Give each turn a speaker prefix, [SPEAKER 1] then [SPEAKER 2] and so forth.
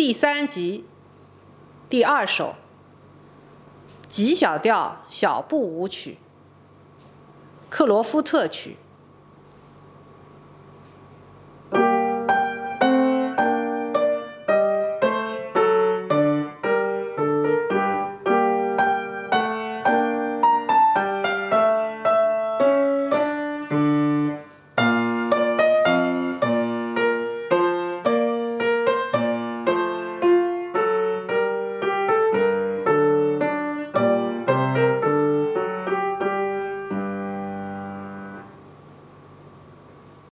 [SPEAKER 1] 第3集第2首G 小调小步舞曲，克罗夫特曲。